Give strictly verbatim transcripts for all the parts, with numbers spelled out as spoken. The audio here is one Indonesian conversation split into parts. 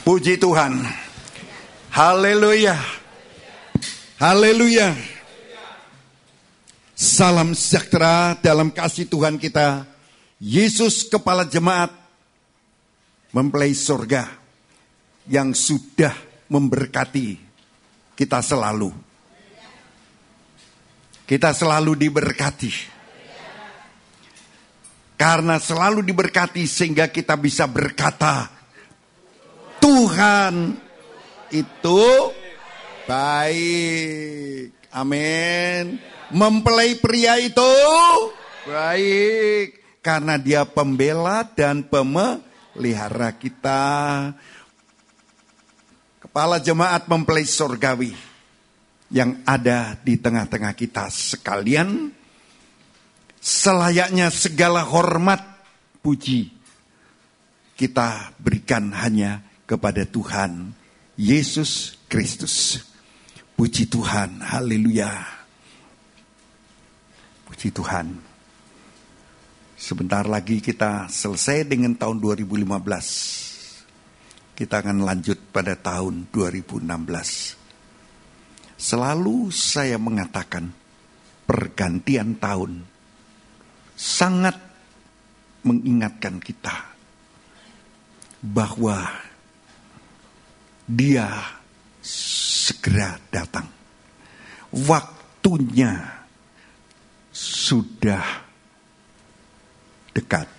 Puji Tuhan. Haleluya. Haleluya. Salam sejahtera dalam kasih Tuhan kita. Yesus Kepala Jemaat mempelai surga yang sudah memberkati kita selalu. Kita selalu diberkati. Karena selalu diberkati sehingga kita bisa berkata, Tuhan itu baik. Amin. Mempelai pria itu baik. Karena dia pembela dan pemelihara kita. Kepala jemaat mempelai surgawi yang ada di tengah-tengah kita sekalian. Selayaknya segala hormat puji kita berikan hanya kepada Tuhan Yesus Kristus. Puji Tuhan, haleluya. Puji Tuhan. Sebentar lagi kita selesai dengan tahun dua ribu lima belas. Kita akan lanjut pada tahun dua ribu enam belas. Selalu saya mengatakan pergantian tahun sangat mengingatkan kita bahwa Dia segera datang. Waktunya sudah dekat.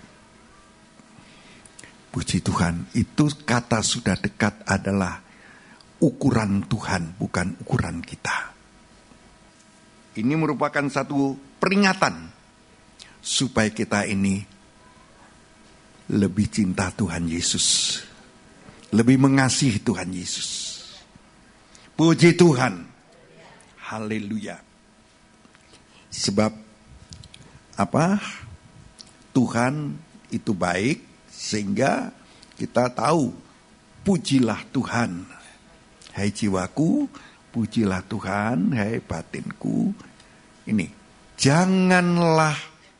Puji Tuhan, itu kata sudah dekat adalah ukuran Tuhan, bukan ukuran kita. Ini merupakan satu peringatan supaya kita ini lebih cinta Tuhan Yesus. Lebih mengasihi Tuhan Yesus. Puji Tuhan. Haleluya. Sebab apa? Tuhan itu baik sehingga kita tahu pujilah Tuhan. Hai jiwaku, pujilah Tuhan, hai batinku. Ini, janganlah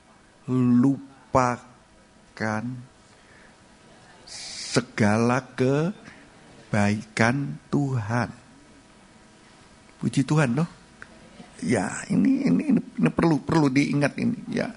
lupakan segala kebaikan Tuhan. Puji Tuhan loh. Ya, ini ini ini, ini perlu perlu diingat ini ya.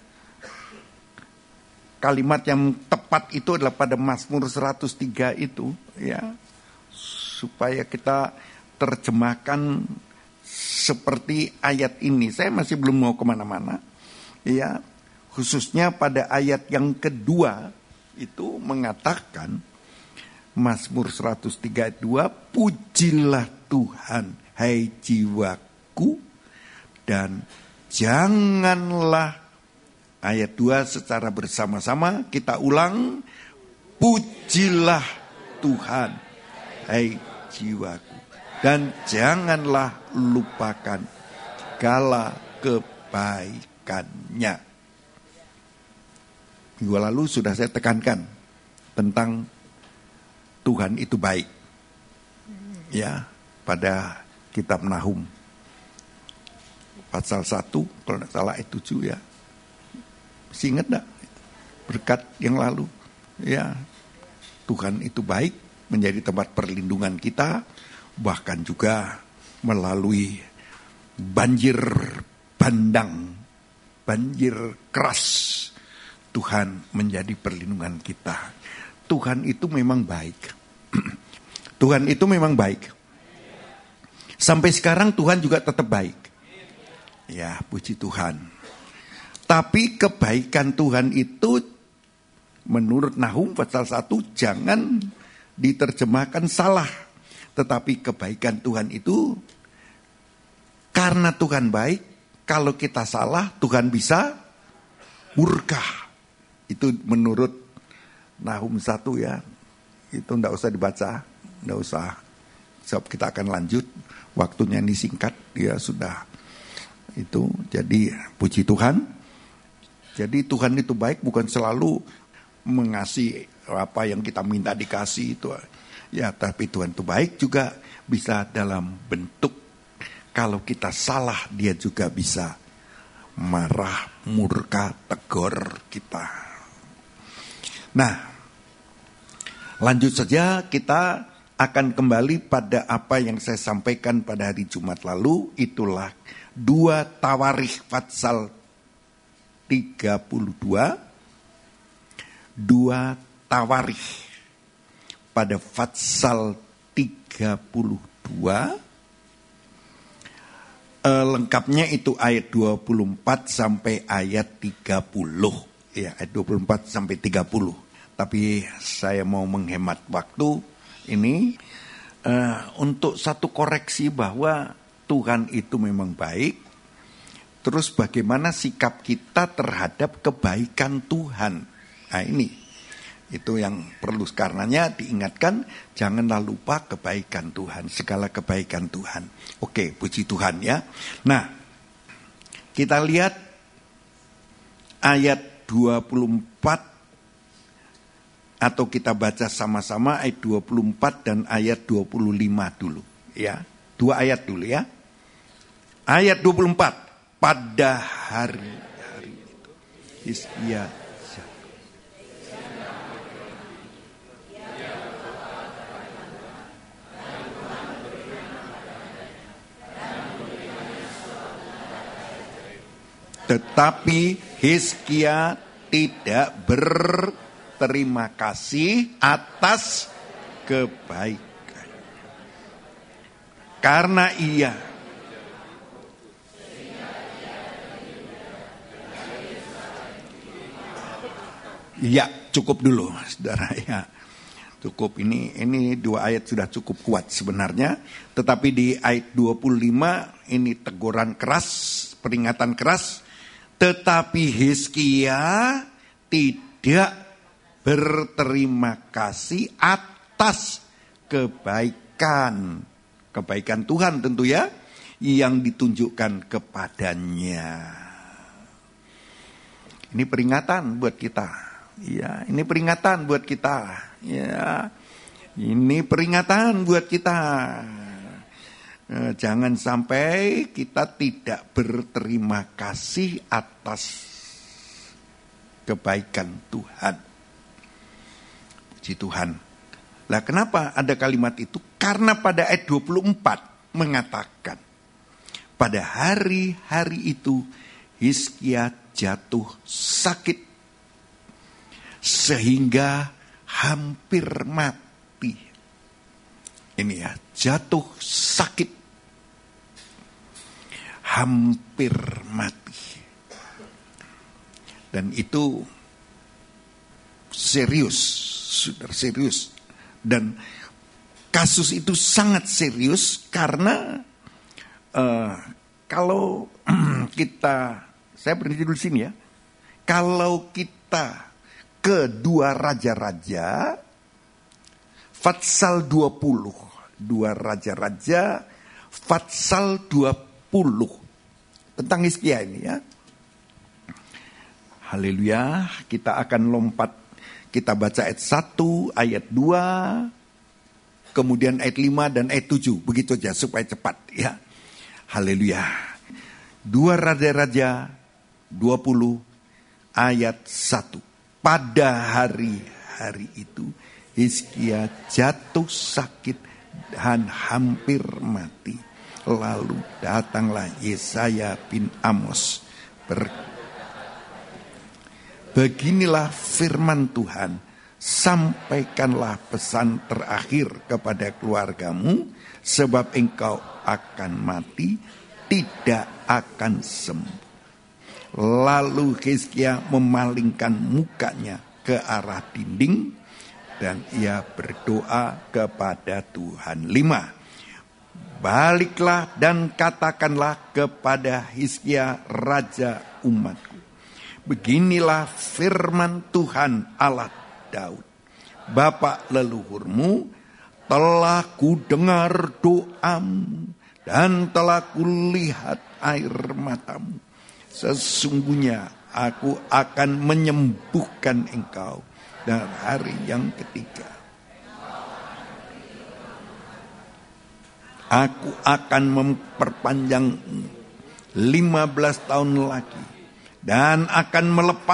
Kalimat yang tepat itu adalah pada Mazmur seratus tiga itu ya. Supaya kita terjemahkan seperti ayat ini. Saya masih belum mau kemana-mana. Ya, khususnya pada ayat yang kedua itu mengatakan Mazmur seratus tiga ayat dua, pujilah Tuhan, hai jiwaku, dan janganlah, ayat dua secara bersama-sama kita ulang, pujilah Tuhan, hai jiwaku, dan janganlah lupakan segala kebaikannya. Minggu lalu sudah saya tekankan tentang Tuhan itu baik. Ya, pada kitab Nahum pasal satu kalau tidak salah ayat tujuh ya. Masih ingat enggak? Berkat yang lalu. Ya. Tuhan itu baik, menjadi tempat perlindungan kita, bahkan juga melalui banjir bandang, banjir keras, Tuhan menjadi perlindungan kita. Tuhan itu memang baik. Tuhan itu memang baik. Sampai sekarang Tuhan juga tetap baik. Ya, puji Tuhan. Tapi kebaikan Tuhan itu menurut Nahum pasal satu jangan diterjemahkan salah. Tetapi kebaikan Tuhan itu karena Tuhan baik, kalau kita salah Tuhan bisa murka. Itu menurut Nahum satu ya, itu enggak usah dibaca, enggak usah. Sebab kita akan lanjut, waktunya ini singkat, ya sudah. Itu, jadi puji Tuhan. Jadi Tuhan itu baik, bukan selalu mengasihi apa yang kita minta dikasih itu. Ya, tapi Tuhan itu baik juga bisa dalam bentuk, kalau kita salah dia juga bisa marah, murka, tegur kita. Nah, lanjut saja kita akan kembali pada apa yang saya sampaikan pada hari Jumat lalu. Itulah dua Tawarikh Fatsal tiga puluh dua. Dua Tawarikh pada Fatsal tiga puluh dua. Eh, lengkapnya itu ayat dua puluh empat sampai ayat tiga puluh. Ya, ayat dua puluh empat sampai tiga puluh. Tapi saya mau menghemat waktu ini uh, untuk satu koreksi bahwa Tuhan itu memang baik. Terus bagaimana sikap kita terhadap kebaikan Tuhan. Nah ini, itu yang perlu, karenanya diingatkan, janganlah lupa kebaikan Tuhan, segala kebaikan Tuhan. Oke, puji Tuhan ya. Nah, kita lihat ayat dua puluh empat, atau kita baca sama-sama ayat dua puluh empat dan ayat dua puluh lima dulu. Ya, dua ayat dulu ya. Ayat dua puluh empat. Pada hari-hari itu Hizkia tetapi Hizkia tidak berterima kasih atas kebaikan, karena ia ya cukup dulu saudara ya, cukup, ini ini dua ayat sudah cukup kuat sebenarnya. Tetapi di ayat dua puluh lima ini teguran keras, peringatan keras. Tetapi Hizkia tidak berterima kasih atas kebaikan, kebaikan Tuhan tentu ya, yang ditunjukkan kepadanya. Ini peringatan buat kita, ya. Ini peringatan buat kita, ya. Ini peringatan buat kita. Jangan sampai kita tidak berterima kasih atas kebaikan Tuhan. Puji Tuhan. Lah kenapa ada kalimat itu? Karena pada ayat dua puluh empat mengatakan, pada hari-hari itu Hizkia jatuh sakit sehingga hampir mati. Ini ya, jatuh sakit hampir mati. Dan itu serius, sudah serius. Dan kasus itu sangat serius karena uh, kalau kita, saya berhenti dulu sini ya. Kalau kita ke dua raja-raja, Fatsal dua puluh, dua raja-raja, Fatsal dua puluh, tentang Hizkia ini ya. Haleluya, kita akan lompat, kita baca ayat satu, ayat dua, kemudian ayat lima dan ayat tujuh, begitu aja supaya cepat ya. Haleluya. Dua raja-raja dua puluh ayat satu. Pada hari-hari itu Hizkia jatuh sakit dan hampir mati. Lalu datanglah Yesaya bin Amos ber Beginilah firman Tuhan, sampaikanlah pesan terakhir kepada keluargamu, sebab engkau akan mati, tidak akan sembuh. Lalu Hizkia memalingkan mukanya ke arah dinding dan ia berdoa kepada Tuhan. Lima, baliklah dan katakanlah kepada Hizkia raja umatku, beginilah firman Tuhan Allah Daud, bapa leluhurmu, telah kudengar doamu dan telah kulihat air matamu. Sesungguhnya aku akan menyembuhkan engkau dan hari yang ketiga. Aku akan memperpanjang lima belas tahun lagi dan akan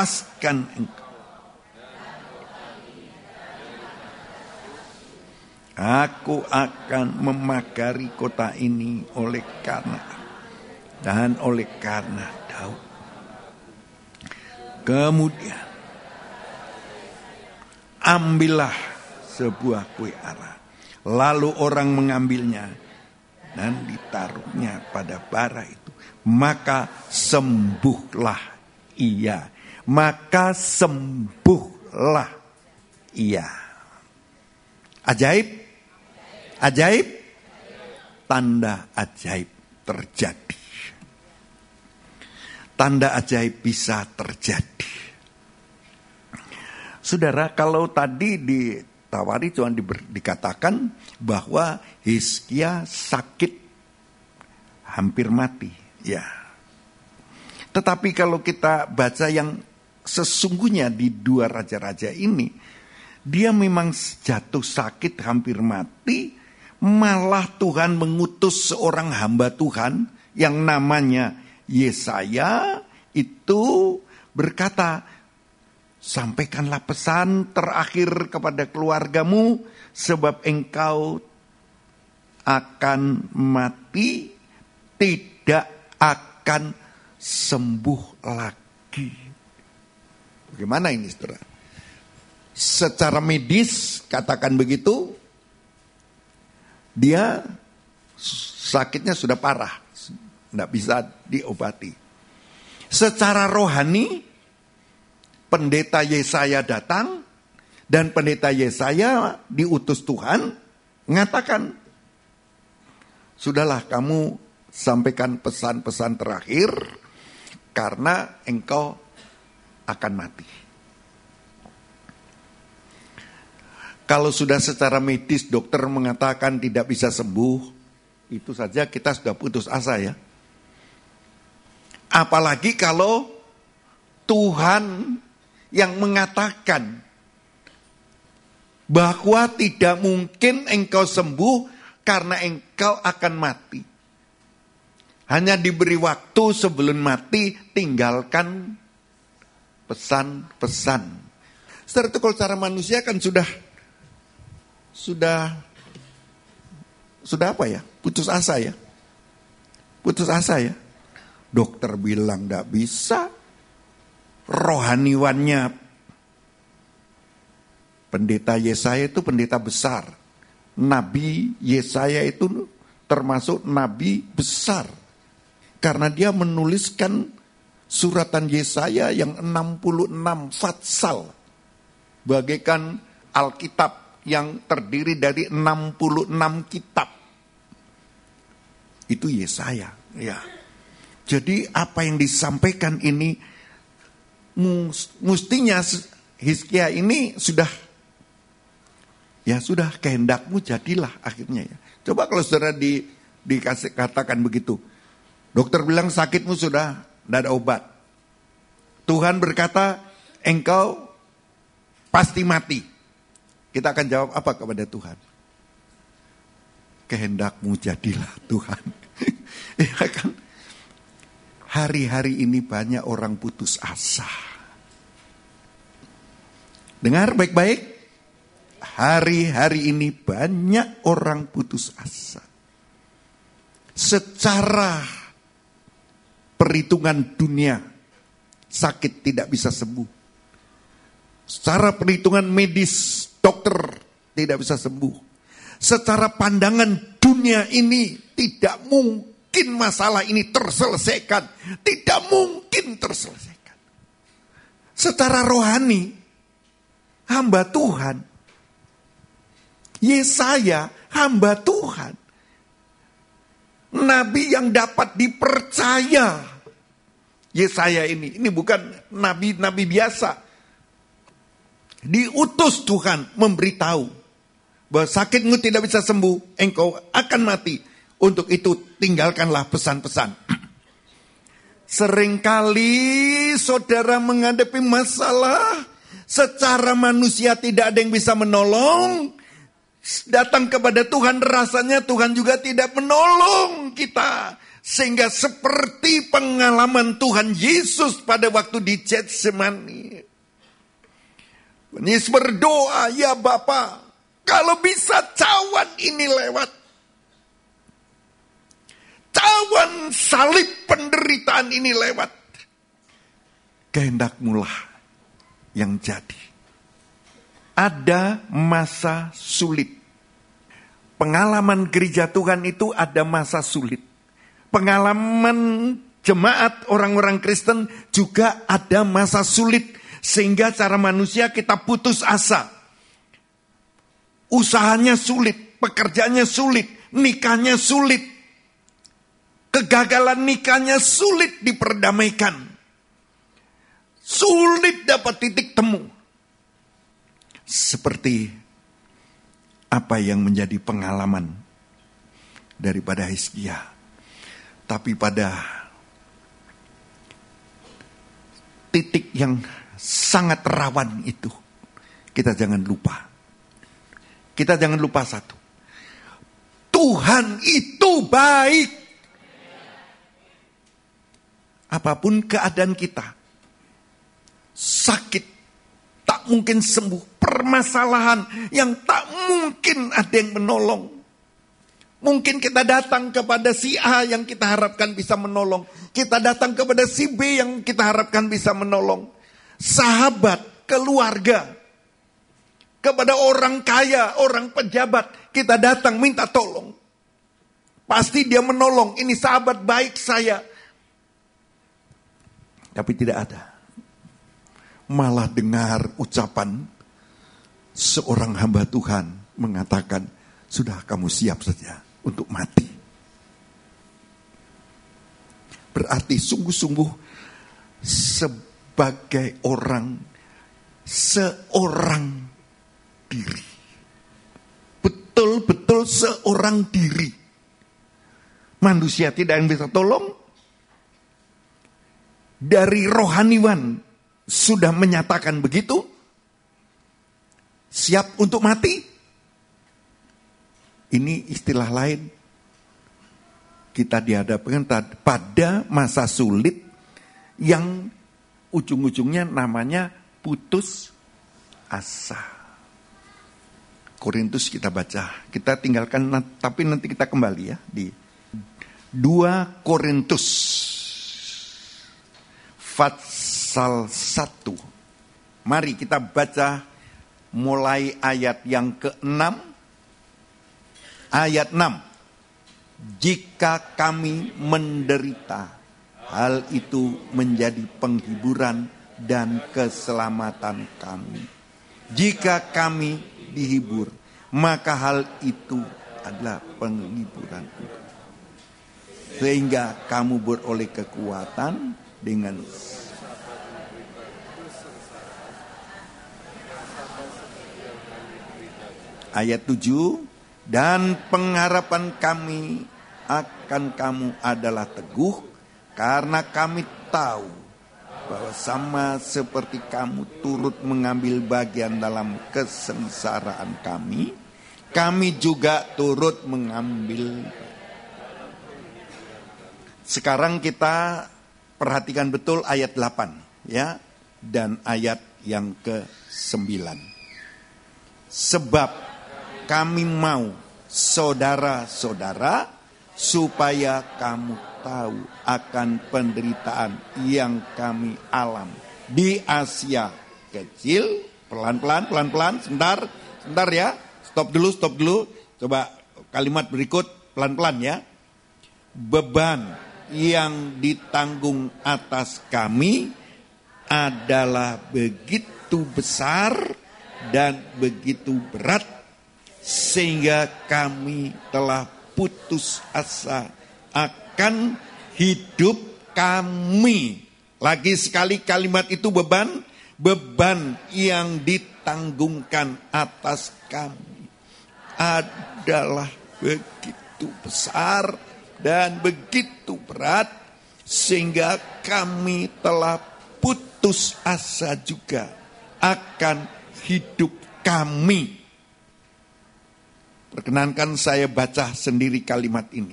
melepaskan engkau. Aku akan memagari kota ini oleh karena dan oleh karena Daud. Kemudian ambillah sebuah kue ara, lalu orang mengambilnya dan ditaruhnya pada bara itu, maka sembuhlah ia, maka sembuhlah ia. Ajaib, ajaib, tanda ajaib terjadi. Tanda ajaib bisa terjadi. Saudara, kalau tadi ditawari cuma di, dikatakan bahwa Hizkia sakit hampir mati, ya. Tetapi kalau kita baca yang sesungguhnya di dua raja-raja ini, dia memang jatuh sakit hampir mati, malah Tuhan mengutus seorang hamba Tuhan yang namanya Yesaya itu berkata, sampaikanlah pesan terakhir kepada keluargamu, sebab engkau akan mati, tidak akan sembuh lagi. Bagaimana ini, saudara? Secara medis, katakan begitu, dia sakitnya sudah parah, tidak bisa diobati. Secara rohani, pendeta Yesaya datang, dan pendeta Yesaya diutus Tuhan, mengatakan, sudahlah kamu sampaikan pesan-pesan terakhir, karena engkau akan mati. Kalau sudah secara medis dokter mengatakan tidak bisa sembuh, itu saja kita sudah putus asa ya. Apalagi kalau Tuhan yang mengatakan bahwa tidak mungkin engkau sembuh karena engkau akan mati. Hanya diberi waktu sebelum mati, tinggalkan pesan-pesan. Setelah itu kalau cara manusia kan sudah Sudah Sudah apa ya? Putus asa ya. Putus asa ya. Dokter bilang tidak bisa. Rohaniwannya pendeta Yesaya itu pendeta besar. Nabi Yesaya itu termasuk nabi besar. Karena dia menuliskan suratan Yesaya yang enam puluh enam fatsal. Bagaikan Alkitab yang terdiri dari enam puluh enam kitab. Itu Yesaya, ya. Jadi apa yang disampaikan ini mestinya Hizkia ini sudah ya sudah kehendakmu jadilah akhirnya ya. Coba kalau saudara di dikasih katakan begitu. Dokter bilang sakitmu sudah tidak ada obat. Tuhan berkata engkau pasti mati. Kita akan jawab apa kepada Tuhan? Kehendakmu jadilah Tuhan. Ya kan? Hari-hari ini banyak orang putus asa. Dengar baik-baik. Hari-hari ini banyak orang putus asa. Secara perhitungan dunia, sakit tidak bisa sembuh. Secara perhitungan medis, dokter tidak bisa sembuh. Secara pandangan dunia ini tidak mungkin masalah ini terselesaikan. Tidak mungkin terselesaikan. Secara rohani, hamba Tuhan, Yesaya hamba Tuhan, nabi yang dapat dipercaya. Yesaya ini, ini bukan nabi-nabi biasa. Diutus Tuhan memberitahu bahwa sakitmu tidak bisa sembuh, engkau akan mati. Untuk itu tinggalkanlah pesan-pesan. Seringkali saudara menghadapi masalah, secara manusia tidak ada yang bisa menolong. Datang kepada Tuhan, rasanya Tuhan juga tidak menolong kita. Sehingga seperti pengalaman Tuhan Yesus pada waktu di Getsemani. Yesus berdoa, ya Bapa, Kalau bisa cawan ini lewat. Cawan salib penderitaan ini lewat. Kehendak-Mu lah yang jadi. Ada masa sulit. Pengalaman gereja Tuhan itu ada masa sulit. Pengalaman jemaat orang-orang Kristen juga ada masa sulit. Sehingga cara manusia kita putus asa. Usahanya sulit, pekerjaannya sulit, nikahnya sulit. Kegagalan nikahnya sulit diperdamaikan. Sulit dapat titik temu. Seperti apa yang menjadi pengalaman daripada Hizkia. Tapi pada titik yang sangat rawan itu, kita jangan lupa. Kita jangan lupa satu. Tuhan itu baik. Apapun keadaan kita, sakit, tak mungkin sembuh, permasalahan yang tak mungkin ada yang menolong. Mungkin kita datang kepada si A yang kita harapkan bisa menolong. Kita datang kepada si B yang kita harapkan bisa menolong. Sahabat, keluarga, kepada orang kaya, orang pejabat, kita datang minta tolong. Pasti dia menolong, ini sahabat baik saya. Tapi tidak ada. Malah dengar ucapan seorang hamba Tuhan mengatakan, sudah kamu siap saja untuk mati. Berarti sungguh-sungguh sebagai orang, seorang diri. Betul-betul seorang diri. Manusia tidak yang bisa tolong. Dari rohaniwan sudah menyatakan begitu. Siap untuk mati. Ini istilah lain. Kita dihadapkan pada masa sulit yang ujung-ujungnya namanya putus asa. Korintus kita baca. Kita tinggalkan, tapi nanti kita kembali ya. Di dua Korintus. Pasal satu. Mari kita baca mulai ayat yang keenam. Ayat enam. Jika kami menderita, hal itu menjadi penghiburan dan keselamatan kami. Jika kami dihibur, maka hal itu adalah penghiburan. Sehingga kamu beroleh kekuatan dengan ayat tujuh. Dan pengharapan kami akan kamu adalah teguh, karena kami tahu bahwa sama seperti kamu turut mengambil bagian dalam kesengsaraan kami, kami juga turut mengambil. Sekarang kita perhatikan betul ayat delapan ya, dan ayat yang ke sembilan. Sebab kami mau saudara-saudara supaya kamu tahu akan penderitaan yang kami alami di Asia kecil. Pelan-pelan, pelan-pelan, sebentar, sebentar ya. Stop dulu, stop dulu. Coba kalimat berikut pelan-pelan ya. Beban yang ditanggung atas kami adalah begitu besar dan begitu berat, sehingga kami telah putus asa akan hidup kami. Lagi sekali kalimat itu beban, beban yang ditanggungkan atas kami adalah begitu besar dan begitu berat, sehingga kami telah putus asa juga akan hidup kami. Perkenankan saya baca sendiri kalimat ini.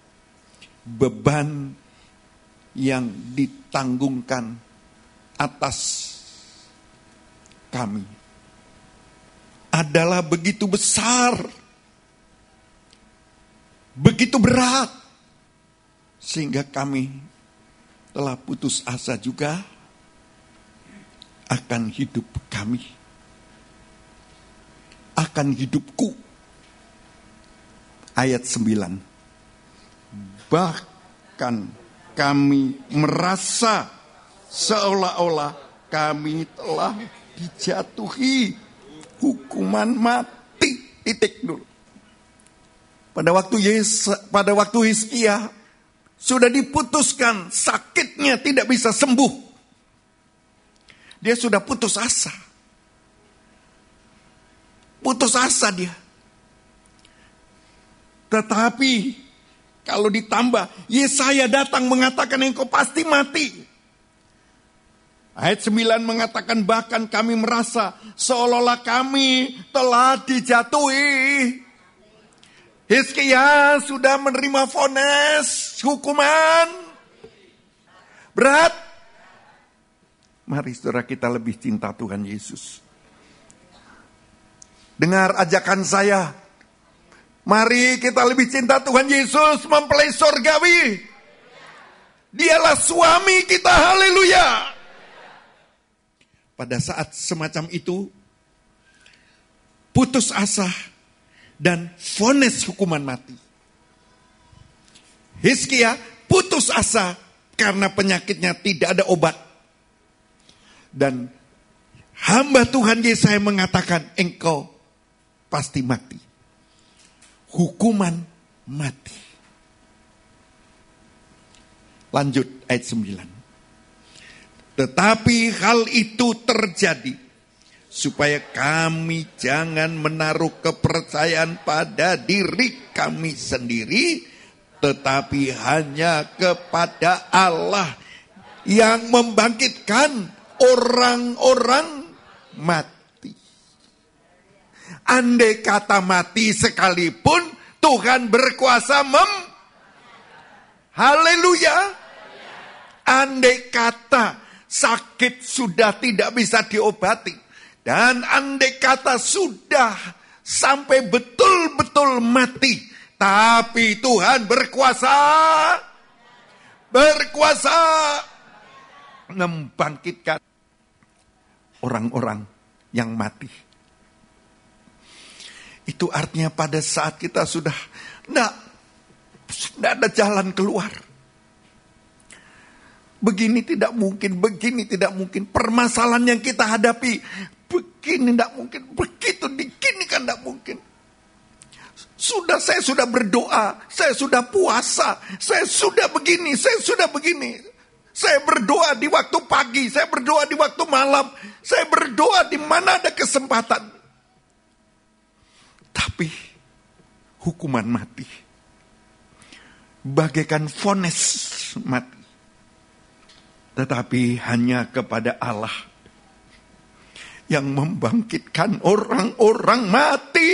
Beban yang ditanggungkan atas kami adalah begitu besar, begitu berat, sehingga kami telah putus asa juga akan hidup kami, akan hidupku. Ayat sembilan. Bahkan kami merasa seolah-olah kami telah dijatuhi hukuman mati. Titik dulu. Pada waktu Yes, pada waktu Hizkia sudah diputuskan sakitnya tidak bisa sembuh. Dia sudah putus asa. Putus asa dia. Tetapi kalau ditambah, Yesaya datang mengatakan engkau pasti mati. Ayat sembilan mengatakan bahkan kami merasa seolah-olah kami telah dijatuhi. Hizkia sudah menerima vonis hukuman berat. Mari saudara kita lebih cinta Tuhan Yesus. Dengar ajakan saya. Mari kita lebih cinta Tuhan Yesus, mempelai surgawi. Dialah suami kita, haleluya. Pada saat semacam itu, putus asa dan vonis hukuman mati. Hizkia putus asa karena penyakitnya tidak ada obat. Dan hamba Tuhan Yesaya mengatakan engkau pasti mati. Hukuman mati. Lanjut ayat sembilan. Tetapi hal itu terjadi supaya kami jangan menaruh kepercayaan pada diri kami sendiri, tetapi hanya kepada Allah yang membangkitkan orang-orang mati. Andai kata mati sekalipun, Tuhan berkuasa mem... Haleluya. Andai kata sakit sudah tidak bisa diobati. Dan andai kata sudah sampai betul-betul mati. Tapi Tuhan berkuasa. Berkuasa. Membangkitkan orang-orang yang mati. Itu artinya pada saat kita sudah tidak ada jalan keluar. Begini tidak mungkin, begini tidak mungkin. Permasalahan yang kita hadapi, begini tidak mungkin, begitu begini kan tidak mungkin. Sudah saya sudah berdoa, saya sudah puasa, saya sudah begini, saya sudah begini. Saya berdoa di waktu pagi, saya berdoa di waktu malam, saya berdoa di mana ada kesempatan. Tapi hukuman mati bagaikan vonis mati. Tetapi hanya kepada Allah yang membangkitkan orang-orang mati.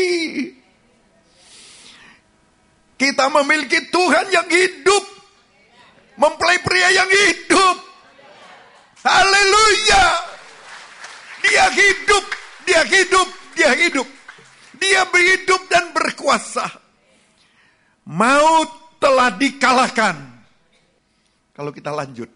Kita memiliki Tuhan yang hidup, mempelai pria yang hidup. Haleluya. Dia hidup, dia hidup, dia hidup. Dia berhidup dan berkuasa. Maut telah dikalahkan. Kalau kita lanjut.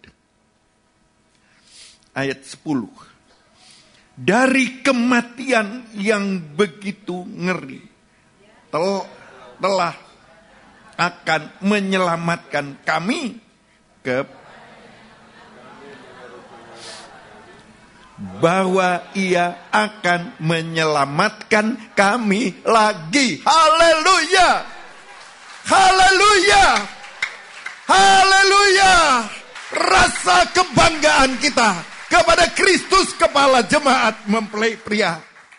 Ayat sepuluh. Dari kematian yang begitu ngeri. Tel, telah akan menyelamatkan kami ke bahwa ia akan menyelamatkan kami lagi. Haleluya. Haleluya. Haleluya. Rasa kebanggaan kita kepada Kristus kepala jemaat mempelai pria.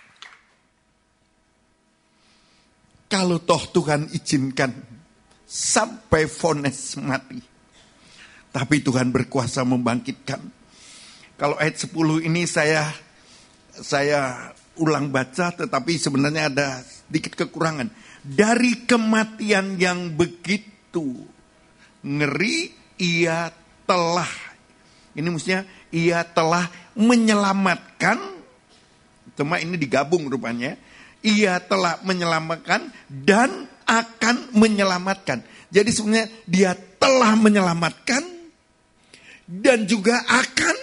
Kalau toh Tuhan izinkan sampai vonis mati, tapi Tuhan berkuasa membangkitkan. Kalau ayat sepuluh ini saya saya ulang baca, tetapi sebenarnya ada sedikit kekurangan. Dari kematian yang begitu ngeri, ia telah, ini maksudnya ia telah menyelamatkan, cuma ini digabung rupanya, Ia telah menyelamatkan dan akan menyelamatkan. Jadi sebenarnya dia telah menyelamatkan dan juga akan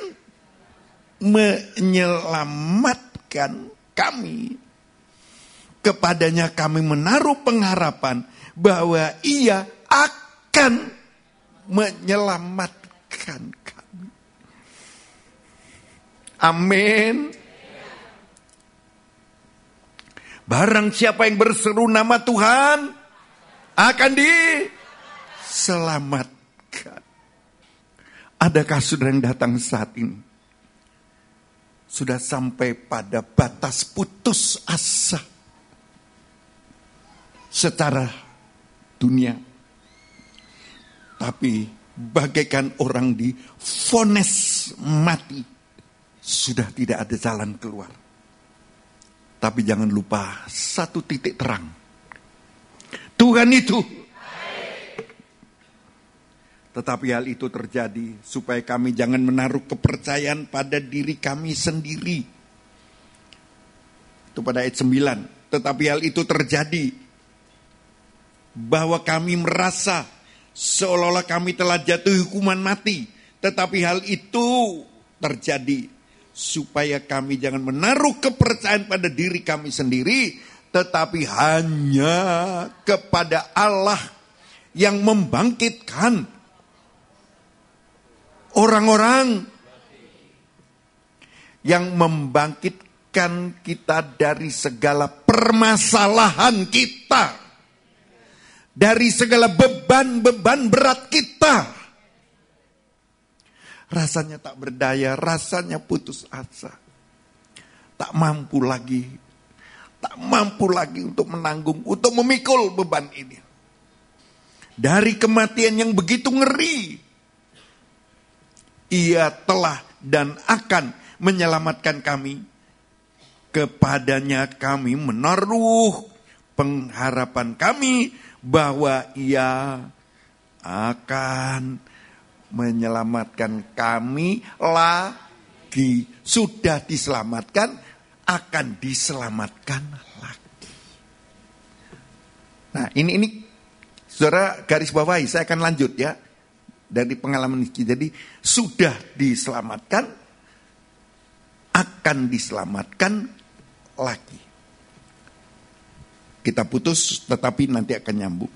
menyelamatkan kami. Kepadanya kami menaruh pengharapan bahwa ia akan menyelamatkan kami. Amin. Barang siapa yang berseru nama Tuhan akan diselamatkan. Adakah saudara yang datang saat ini sudah sampai pada batas putus asa secara dunia, tapi bagaikan orang divonis mati, sudah tidak ada jalan keluar? Tapi jangan lupa satu titik terang. Tuhan itu. Tetapi hal itu terjadi supaya kami jangan menaruh kepercayaan pada diri kami sendiri. Itu pada ayat sembilan. Tetapi hal itu terjadi bahwa kami merasa seolah-olah kami telah jatuh hukuman mati. Tetapi hal itu terjadi supaya kami jangan menaruh kepercayaan pada diri kami sendiri, tetapi hanya kepada Allah yang membangkitkan orang-orang, yang membangkitkan kita dari segala permasalahan kita, dari segala beban-beban berat kita. Rasanya tak berdaya, rasanya putus asa. Tak mampu lagi. Tak mampu lagi untuk menanggung, untuk memikul beban ini. Dari kematian yang begitu ngeri, ia telah dan akan menyelamatkan kami. Kepadanya kami menaruh pengharapan kami bahwa ia akan menyelamatkan kami lagi. Sudah diselamatkan, akan diselamatkan lagi. Nah ini, ini saudara garis bawahi, saya akan lanjut ya. Dari pengalaman ini. Jadi sudah diselamatkan, akan diselamatkan lagi. Kita putus tetapi nanti akan nyambung.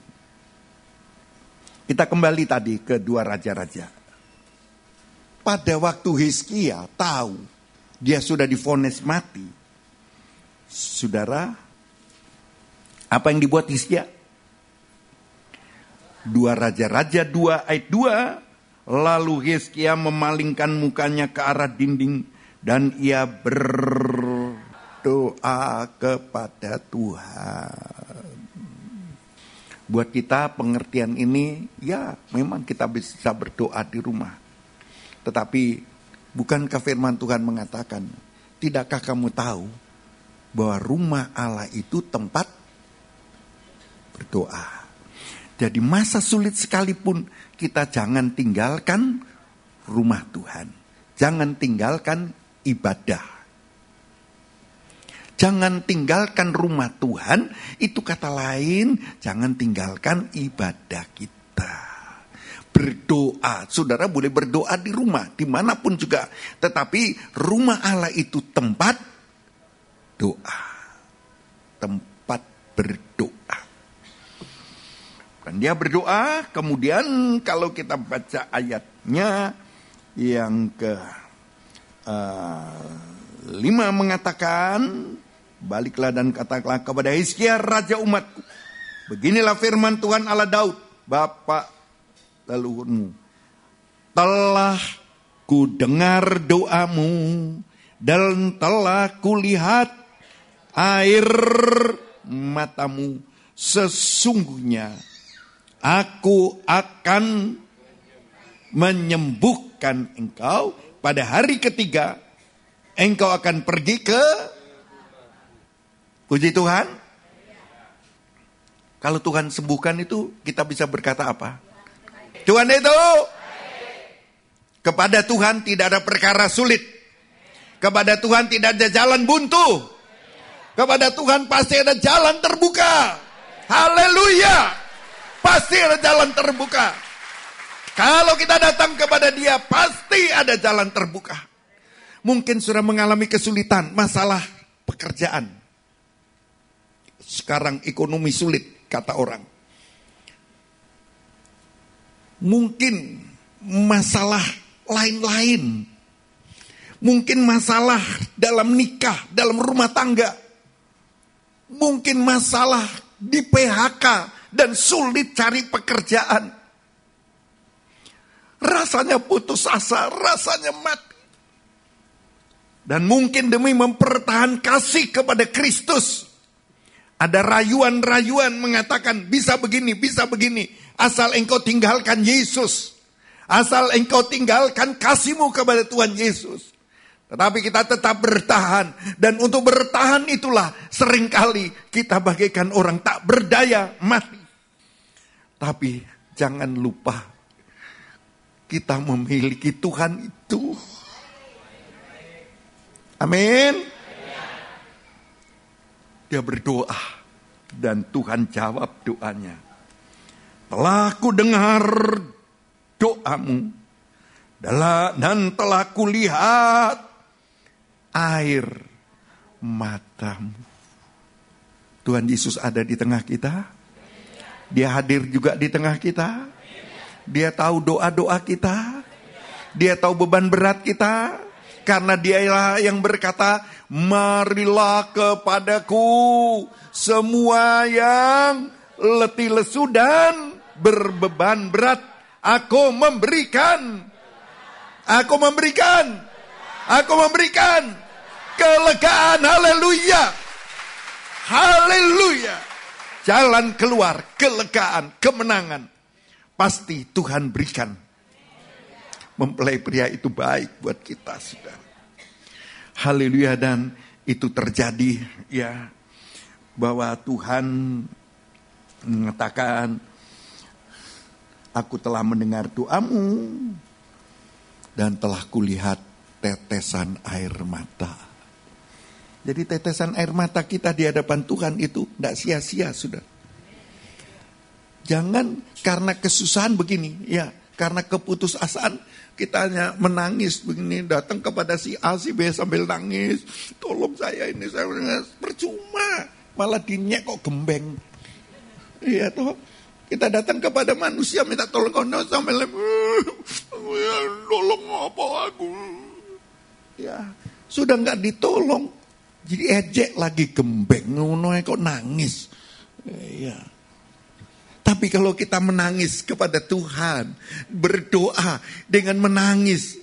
Kita kembali tadi ke dua raja-raja. Pada waktu Hizkia tahu dia sudah divonis mati. Saudara, apa yang dibuat Hizkia? Dua raja-raja dua ayat dua. Lalu Hizkia memalingkan mukanya ke arah dinding dan ia berdoa kepada Tuhan. Buat kita pengertian ini, ya memang kita bisa berdoa di rumah. Tetapi bukankah firman Tuhan mengatakan, tidakkah kamu tahu bahwa rumah Allah itu tempat berdoa? Jadi masa sulit sekalipun kita jangan tinggalkan rumah Tuhan. Jangan tinggalkan ibadah. Jangan tinggalkan rumah Tuhan, itu kata lain, jangan tinggalkan ibadah kita. Berdoa, saudara boleh berdoa di rumah, dimanapun juga. Tetapi rumah Allah itu tempat doa. Tempat berdoa. Dan dia berdoa, kemudian kalau kita baca ayatnya yang ke uh, lima mengatakan, baliklah dan katakanlah kepada Hizkia raja umatku, beginilah firman Tuhan Allah Daud, bapa leluhurmu, telah ku dengar doamu dan telah kulihat air matamu, sesungguhnya aku akan menyembuhkan engkau pada hari ketiga. Engkau akan pergi ke, puji Tuhan. Kalau Tuhan sembuhkan itu, kita bisa berkata apa? Tuhan itu, kepada Tuhan tidak ada perkara sulit. Kepada Tuhan tidak ada jalan buntu. Kepada Tuhan pasti ada jalan terbuka. Haleluya. Pasti ada jalan terbuka. Kalau kita datang kepada Dia, pasti ada jalan terbuka. Mungkin sudah mengalami kesulitan, masalah pekerjaan. Sekarang ekonomi sulit, kata orang. Mungkin masalah lain-lain. Mungkin masalah dalam nikah, dalam rumah tangga. Mungkin masalah di P H K dan sulit cari pekerjaan. Rasanya putus asa, rasanya mati. Dan mungkin demi mempertahankan kasih kepada Kristus, ada rayuan-rayuan mengatakan bisa begini, bisa begini. Asal engkau tinggalkan Yesus. Asal engkau tinggalkan kasihmu kepada Tuhan Yesus. Tetapi kita tetap bertahan. Dan untuk bertahan itulah seringkali kita bagaikan orang tak berdaya mati. Tapi jangan lupa, kita memiliki Tuhan itu. Amin. Dia berdoa dan Tuhan jawab doanya. Telah ku dengar doamu dan telah ku lihat air matamu. Tuhan Yesus ada di tengah kita. Dia hadir juga di tengah kita. Dia tahu doa-doa kita. Dia tahu beban berat kita. Karena Dialah yang berkata, marilah kepadaku semua yang letih lesu dan berbeban berat. Aku memberikan. Aku memberikan. Aku memberikan kelegaan. Haleluya. Haleluya. Jalan keluar, kelegaan, kemenangan. Pasti Tuhan berikan. Mempelai pria itu baik buat kita, saudara. Haleluya. Dan itu terjadi, ya, bahwa Tuhan mengatakan, aku telah mendengar doamu dan telah kulihat tetesan air mata. Jadi tetesan air mata kita di hadapan Tuhan itu tidak sia-sia, saudara. Jangan karena kesusahan begini, ya, karena keputusasaan kita hanya menangis begini, datang kepada si A, si B sambil nangis, tolong saya ini, saya percuma, malah dinyek kok gembeng. Iya toh, kita datang kepada manusia minta tolong kono sambil tolong apa aku. Ya, sudah nggak ditolong, jadi ejek lagi gembeng, ngono kok nangis. Iya. Tapi kalau kita menangis kepada Tuhan, berdoa dengan menangis.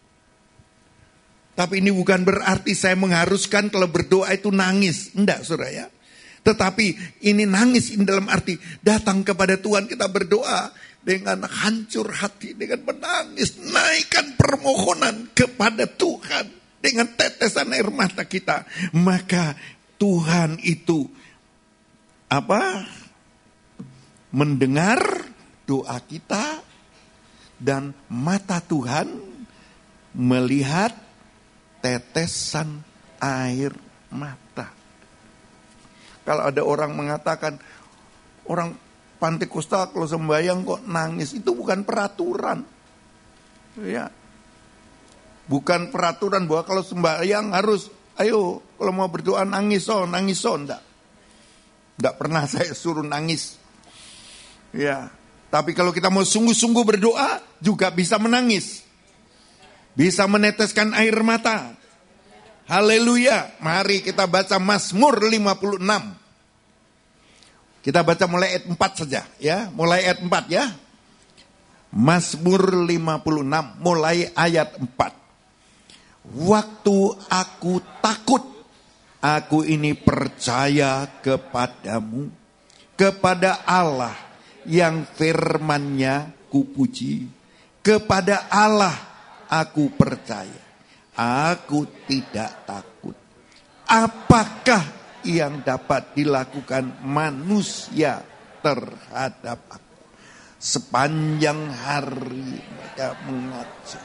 Tapi ini bukan berarti saya mengharuskan kalau berdoa itu nangis. Enggak, saudara ya. Tetapi ini nangis ini dalam arti datang kepada Tuhan, kita berdoa dengan hancur hati, dengan menangis, naikkan permohonan kepada Tuhan dengan tetesan air mata kita. Maka Tuhan itu apa? Mendengar doa kita dan mata Tuhan melihat tetesan air mata. Kalau ada orang mengatakan orang Pantekosta kalau sembahyang kok nangis, itu bukan peraturan. Ya. Bukan peraturan bahwa kalau sembahyang harus ayo kalau mau berdoa nangis oh, nangis oh, enggak. Enggak pernah saya suruh nangis. Ya, tapi kalau kita mau sungguh-sungguh berdoa juga bisa menangis. Bisa meneteskan air mata. Haleluya. Mari kita baca Mazmur lima puluh enam. Kita baca mulai ayat empat saja ya, mulai ayat empat ya. Mazmur lima puluh enam mulai ayat empat. Waktu aku takut, aku ini percaya kepadamu, kepada Allah yang firman-Nya kupuji, kepada Allah aku percaya, aku tidak takut. Apakah yang dapat dilakukan manusia terhadap aku? Sepanjang hari mereka mengajak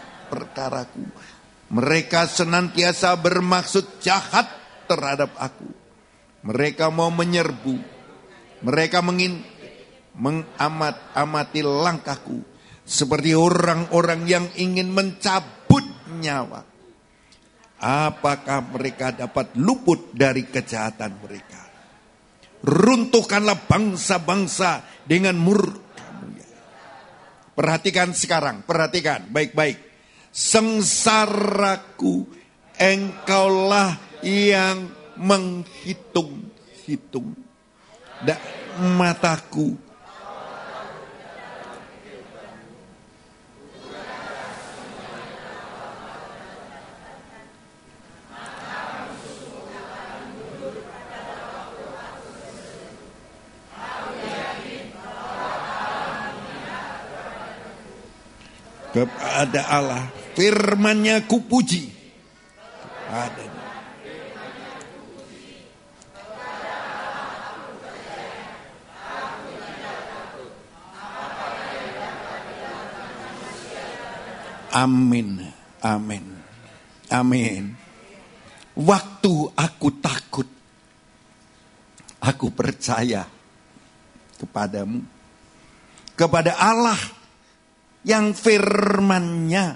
perkaraku, mereka senantiasa bermaksud jahat terhadap aku. Mereka mau menyerbu. Mereka mengin, mengamat-amati langkahku. Seperti orang-orang yang ingin mencabut nyawa. Apakah mereka dapat luput dari kejahatan mereka? Runtuhkanlah bangsa-bangsa dengan murka-Mu. Perhatikan sekarang, perhatikan baik-baik. Sengsaraku, Engkaulah yang menghitung-hitung. Dan mataku kepada Allah, firman-Nya kupuji. Ada. Amin, amin, amin. Waktu aku takut, aku percaya kepadamu, kepada Allah yang firman-Nya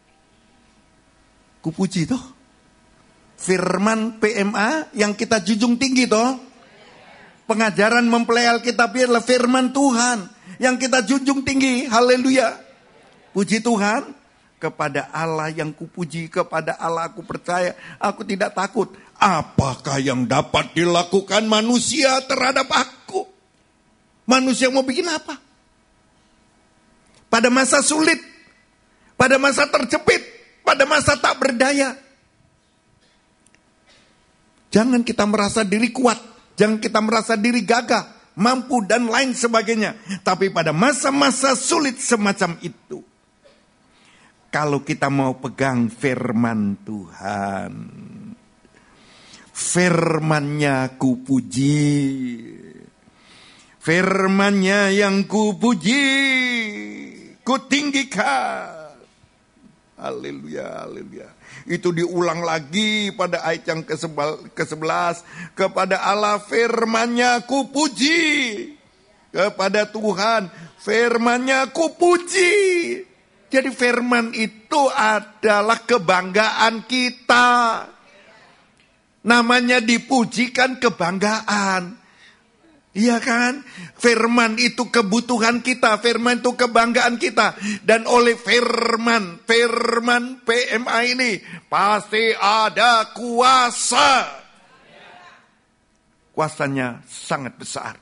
kupuji toh. Firman P M A yang kita junjung tinggi toh. Pengajaran mempelai Alkitab adalah firman Tuhan yang kita junjung tinggi. Haleluya. Puji Tuhan. Kepada Allah yang kupuji, kepada Allah aku percaya, aku tidak takut. Apakah yang dapat dilakukan manusia terhadap aku? Manusia mau bikin apa? Pada masa sulit, pada masa terjepit, pada masa tak berdaya. Jangan kita merasa diri kuat, jangan kita merasa diri gagah, mampu dan lain sebagainya. Tapi pada masa-masa sulit semacam itu, kalau kita mau pegang firman Tuhan, firman-Nya kupuji, firman-Nya yang kupuji, kutinggikan. Haleluya, haleluya. Itu diulang lagi pada ayat yang ke sebelas. Kepada Allah firman-Nya kupuji, kepada Tuhan firman-Nya kupuji. Jadi firman itu adalah kebanggaan kita. Namanya dipujikan kebanggaan. Iya kan? Firman itu kebutuhan kita. Firman itu kebanggaan kita. Dan oleh firman, firman P M A ini pasti ada kuasa. Kuasanya sangat besar.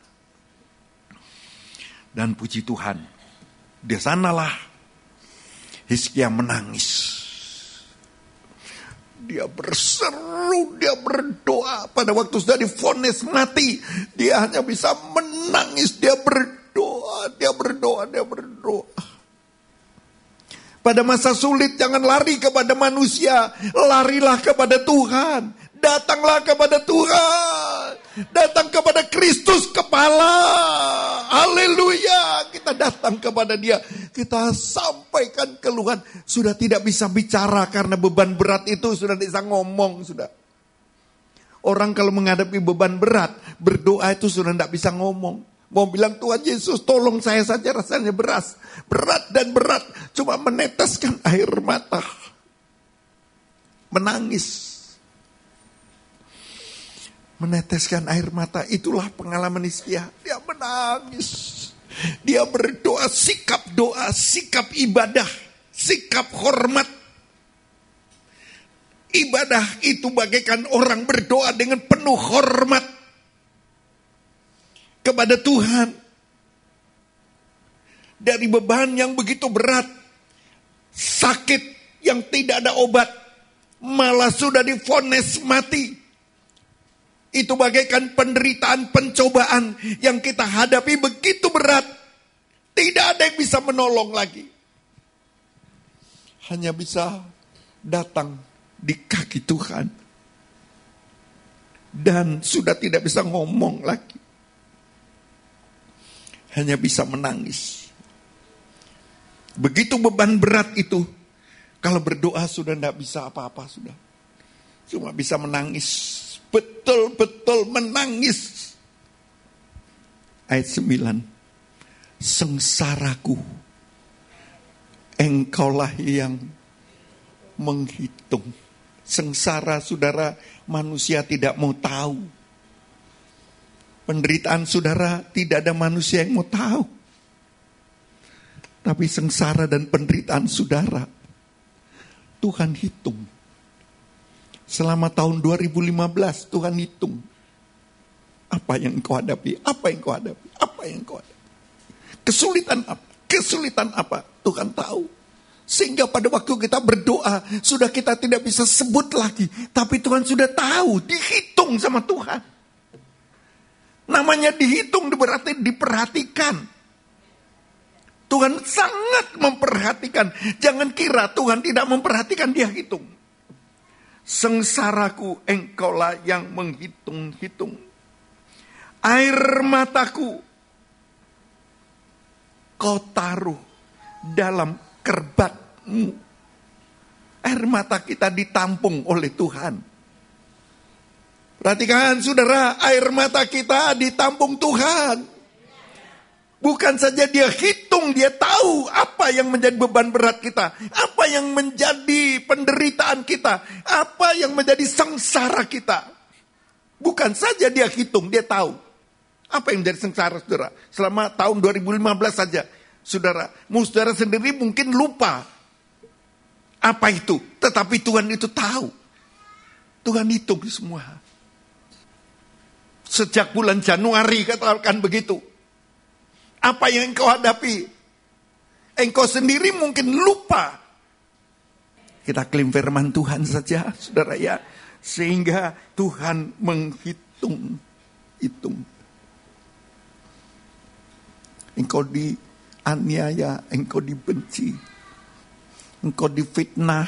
Dan puji Tuhan, di sanalah Hizkia menangis. Dia berseru, dia berdoa. Pada waktu sudah divonis mati, dia hanya bisa menangis. Dia berdoa, dia berdoa, dia berdoa. Pada masa sulit jangan lari kepada manusia, larilah kepada Tuhan. Datanglah kepada Tuhan. Datang kepada Kristus kepala. Haleluya. Kita datang kepada Dia. Kita sampaikan keluhan. Sudah tidak bisa bicara karena beban berat itu sudah tidak bisa ngomong. Sudah. Orang kalau menghadapi beban berat, berdoa itu sudah tidak bisa ngomong. Mau bilang, Tuhan Yesus tolong saya saja, rasanya beras. Berat dan berat. Cuma meneteskan air mata. Menangis. Meneteskan air mata, itulah pengalaman Hizkia. Dia menangis, dia berdoa, sikap doa, sikap ibadah, sikap hormat. Ibadah itu bagaikan orang berdoa dengan penuh hormat kepada Tuhan. Dari beban yang begitu berat, sakit yang tidak ada obat, malah sudah divonis mati. Itu bagaikan penderitaan, pencobaan yang kita hadapi begitu berat. Tidak ada yang bisa menolong lagi. Hanya bisa datang di kaki Tuhan. Dan sudah tidak bisa ngomong lagi. Hanya bisa menangis. Begitu beban berat itu. Kalau berdoa sudah tidak bisa apa-apa sudah. Cuma bisa menangis. Betul-betul menangis. Ayat sembilan. Sengsaraku, engkaulah yang menghitung. Sengsara, saudara, manusia tidak mau tahu. Penderitaan saudara, tidak ada manusia yang mau tahu. Tapi sengsara dan penderitaan saudara, Tuhan hitung. Selama tahun dua ribu lima belas, Tuhan hitung. Apa yang engkau hadapi? Apa yang engkau hadapi? Apa yang engkau hadapi? Kesulitan apa? Kesulitan apa? Tuhan tahu. Sehingga pada waktu kita berdoa, sudah kita tidak bisa sebut lagi. Tapi Tuhan sudah tahu, dihitung sama Tuhan. Namanya dihitung berarti diperhatikan. Tuhan sangat memperhatikan. Jangan kira Tuhan tidak memperhatikan, dia hitung. Sengsaraku, engkaulah yang menghitung-hitung. Air mataku kau taruh dalam kerbatmu. Air mata kita ditampung oleh Tuhan. Perhatikan saudara, air mata kita ditampung Tuhan. Bukan saja dia hitung, dia tahu apa yang menjadi beban berat kita. Apa yang menjadi penderitaan kita. Apa yang menjadi sengsara kita. Bukan saja dia hitung, dia tahu. Apa yang menjadi sengsara saudara? Selama tahun dua ribu lima belas saja. Saudara, saudara sendiri mungkin lupa. Apa itu? Tetapi Tuhan itu tahu. Tuhan hitung semua. Sejak bulan Januari katakan begitu. Apa yang engkau hadapi? Engkau sendiri mungkin lupa. Kita klaim firman Tuhan saja, saudara ya. Sehingga Tuhan menghitung-hitung. Engkau dianiaya, engkau dibenci, engkau difitnah,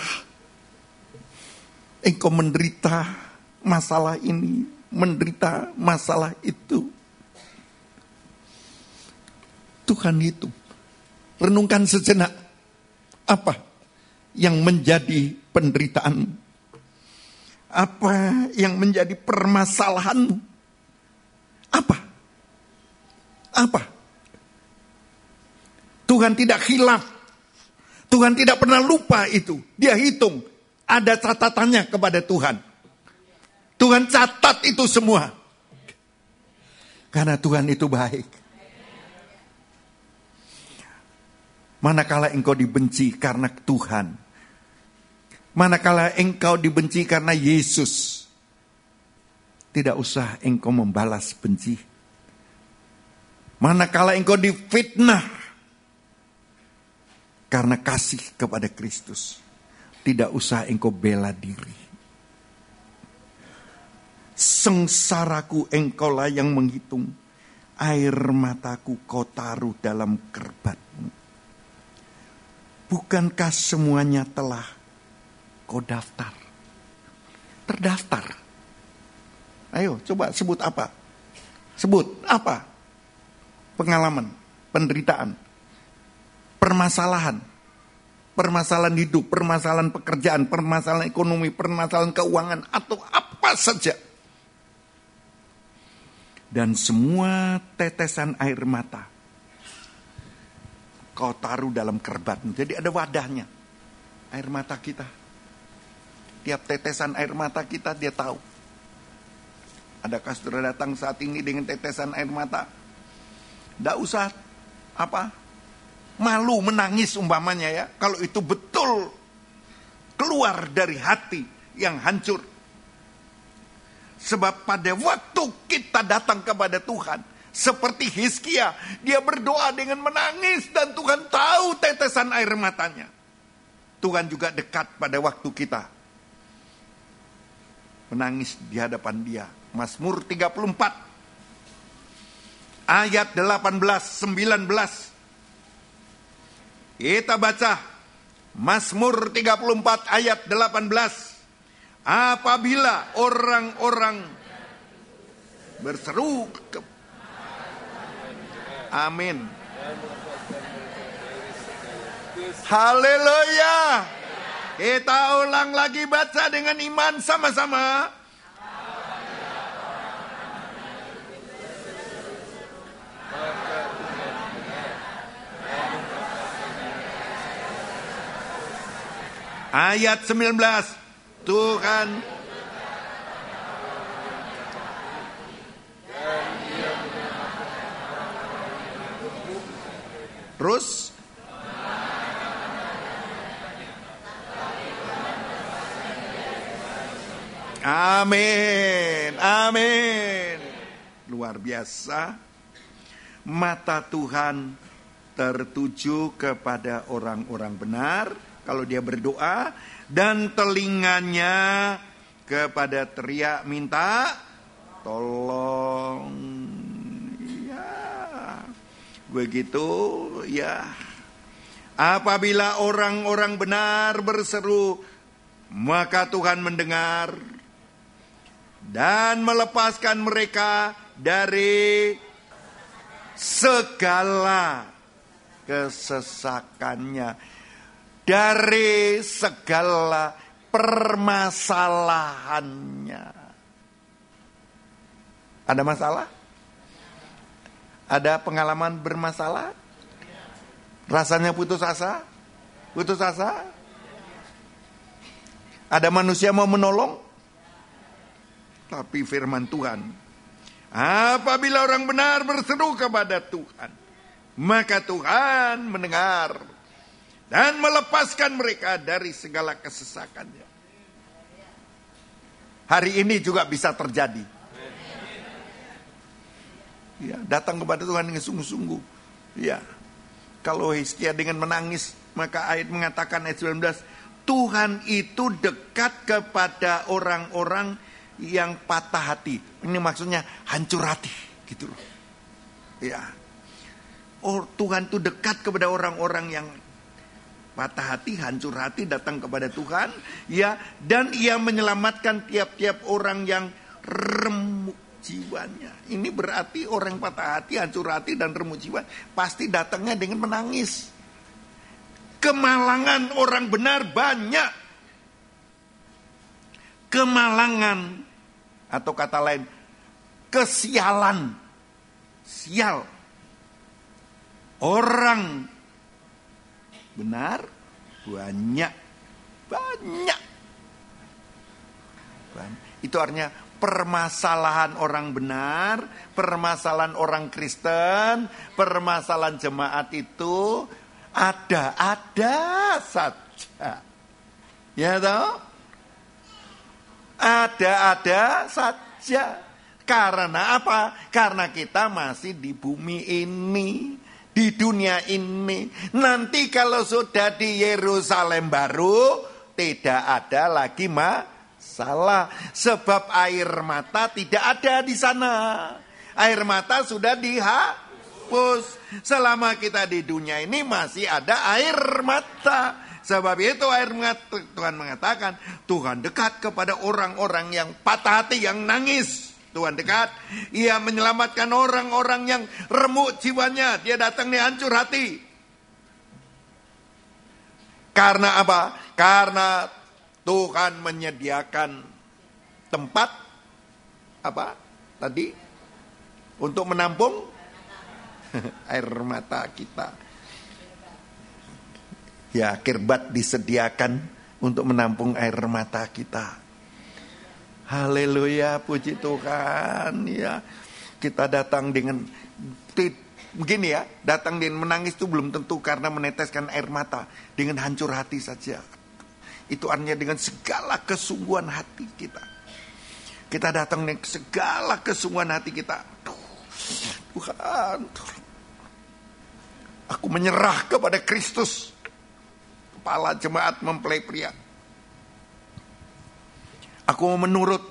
engkau menderita masalah ini, menderita masalah itu. Tuhan itu. Renungkan sejenak. Apa yang menjadi penderitaanmu? Apa yang menjadi permasalahanmu? Apa? Apa? Tuhan tidak khilaf. Tuhan tidak pernah lupa itu. Dia hitung. Ada catatannya kepada Tuhan. Tuhan catat itu semua. Karena Tuhan itu baik. Manakala engkau dibenci karena Tuhan. Manakala engkau dibenci karena Yesus. Tidak usah engkau membalas benci. Manakala engkau difitnah karena kasih kepada Kristus. Tidak usah engkau bela diri. Sengsaraku engkaulah yang menghitung. Air mataku kau taruh dalam kerbatmu. Bukankah semuanya telah kau daftar? Terdaftar. Ayo coba sebut apa? Sebut apa? Pengalaman, penderitaan, permasalahan, permasalahan hidup, permasalahan pekerjaan, permasalahan ekonomi, permasalahan keuangan, atau apa saja. Dan semua tetesan air mata kau taruh dalam kerbatmu. Jadi ada wadahnya. Air mata kita. Tiap tetesan air mata kita dia tahu. Adakah saudara datang saat ini dengan tetesan air mata? Tidak usah apa? Malu menangis umpamanya ya. Kalau itu betul keluar dari hati yang hancur. Sebab pada waktu kita datang kepada Tuhan, seperti Hizkia, dia berdoa dengan menangis dan Tuhan tahu tetesan air matanya. Tuhan juga dekat pada waktu kita menangis di hadapan dia. Mazmur tiga puluh empat ayat delapan belas sembilan belas. Kita baca Mazmur tiga puluh empat ayat delapan belas. Apabila orang-orang berseru ke... Amin. Haleluya. Kita ulang lagi baca dengan iman sama-sama. Ayat sembilan belas. Tuhan terus amin, amin. Luar biasa. Mata Tuhan tertuju kepada orang-orang benar kalau dia berdoa, dan telinganya kepada teriak minta tolong. Ya, begitu ya. Apabila orang-orang benar berseru, maka Tuhan mendengar dan melepaskan mereka dari segala kesesakannya, dari segala permasalahannya. Ada masalah? Ada pengalaman bermasalah? Rasanya putus asa? Putus asa? Ada manusia mau menolong? Tapi firman Tuhan, apabila orang benar berseru kepada Tuhan, maka Tuhan mendengar dan melepaskan mereka dari segala kesesakannya. Hari ini juga bisa terjadi. Ya, datang kepada Tuhan dengan sungguh-sungguh. Ya, kalau Hizkia dengan menangis, maka ayat mengatakan ayat sembilan belas, Tuhan itu dekat kepada orang-orang yang patah hati. Ini maksudnya hancur hati, gitu loh. Ya. Oh, Tuhan itu dekat kepada orang-orang yang patah hati, hancur hati, datang kepada Tuhan, ya, dan ia menyelamatkan tiap-tiap orang yang remuk jiwanya. Ini berarti orang patah hati, hancur hati, dan remuk jiwa pasti datangnya dengan menangis. Kemalangan orang benar banyak. Kemalangan, atau kata lain, kesialan, sial. Orang benar banyak, banyak. Itu artinya permasalahan orang benar, permasalahan orang Kristen, permasalahan jemaat itu ada-ada saja. Ya toh? Ada-ada saja. Karena apa? Karena kita masih di bumi ini, di dunia ini. Nanti kalau sudah di Yerusalem baru, tidak ada lagi masalah. Sebab air mata tidak ada di sana. Air mata sudah dihapus. Selama kita di dunia ini masih ada air mata. Sebab itu air mata, Tuhan mengatakan, Tuhan dekat kepada orang-orang yang patah hati, yang nangis. Tuhan dekat, ia menyelamatkan orang-orang yang remuk jiwanya. Dia datang nih hancur hati. Karena apa? Karena Tuhan menyediakan tempat apa? Tadi untuk menampung air mata kita. Ya, kirbat disediakan untuk menampung air mata kita. Haleluya, puji Tuhan. Ya, kita datang dengan begini ya, datang dengan menangis itu belum tentu karena meneteskan air mata, dengan hancur hati saja. Itu artinya dengan segala kesungguhan hati kita. Kita datang dengan segala kesungguhan hati kita. Tuhan, aku menyerah kepada Kristus, kepala jemaat mempelai pria. Aku mau menurut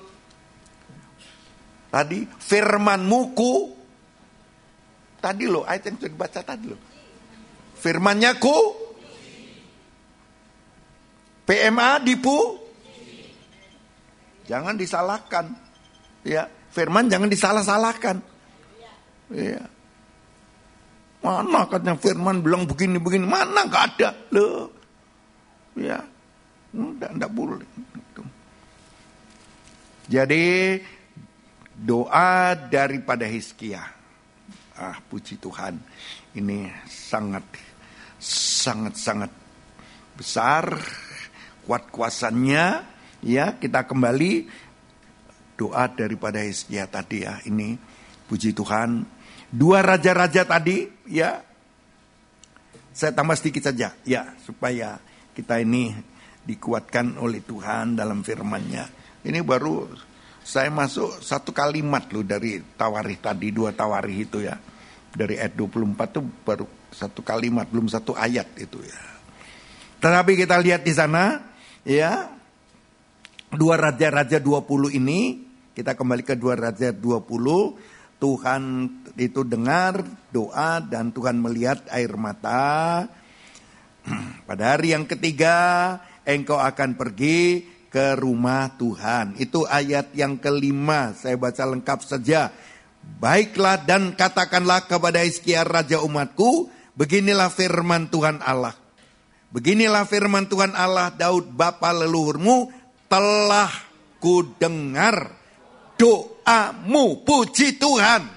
tadi firman-Mu ku. Tadi loh, ayat yang sudah dibaca tadi loh. Firman-Nya ku. P M A dipu. Jangan disalahkan. Ya, firman jangan disalah-salahkan. Ya. Mana katanya firman bilang begini-begini, mana enggak ada loh. Ya. Enggak, enggak boleh. Jadi doa daripada Hizkia. Ah, puji Tuhan. Ini sangat sangat sangat besar kuat kuasanya. Ya, kita kembali doa daripada Hizkia tadi ya. Ini puji Tuhan. Dua raja-raja tadi ya. Saya tambah sedikit saja ya, supaya kita ini dikuatkan oleh Tuhan dalam firman-Nya. Ini baru saya masuk satu kalimat loh dari tawarih tadi, dua tawarih itu ya. Dari ayat dua puluh empat itu baru satu kalimat, belum satu ayat itu ya. Tetapi kita lihat di sana ya, dua raja-raja dua puluh ini, kita kembali ke dua raja dua puluh, Tuhan itu dengar doa dan Tuhan melihat air mata. Pada hari yang ketiga, engkau akan pergi ke rumah Tuhan. Itu ayat yang kelima. Saya baca lengkap saja. Baiklah dan katakanlah kepada Hizkia raja umatku, beginilah firman Tuhan Allah. Beginilah firman Tuhan Allah, Daud bapa leluhurmu telah kudengar doamu, puji Tuhan.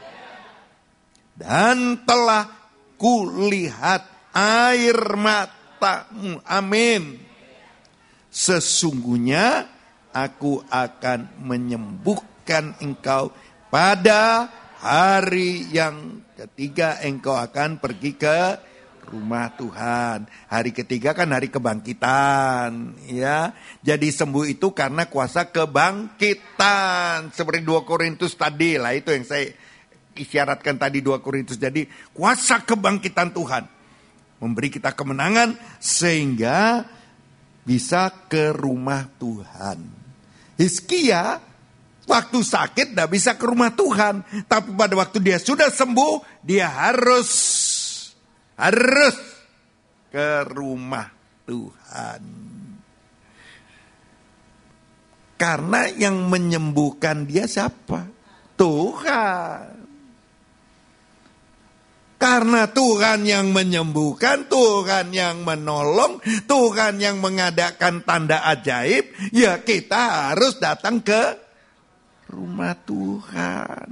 Dan telah kulihat air matamu. Amin. Sesungguhnya aku akan menyembuhkan engkau pada hari yang ketiga, engkau akan pergi ke rumah Tuhan. Hari ketiga kan hari kebangkitan ya. Jadi sembuh itu karena kuasa kebangkitan. Seperti dua Korintus tadi lah, itu yang saya isyaratkan tadi, dua Korintus. Jadi kuasa kebangkitan Tuhan memberi kita kemenangan sehingga bisa ke rumah Tuhan. Hizkia waktu sakit tidak bisa ke rumah Tuhan, tapi pada waktu dia sudah sembuh, dia harus harus ke rumah Tuhan. Karena yang menyembuhkan dia siapa? Tuhan. Karena Tuhan yang menyembuhkan, Tuhan yang menolong, Tuhan yang mengadakan tanda ajaib, ya kita harus datang ke rumah Tuhan.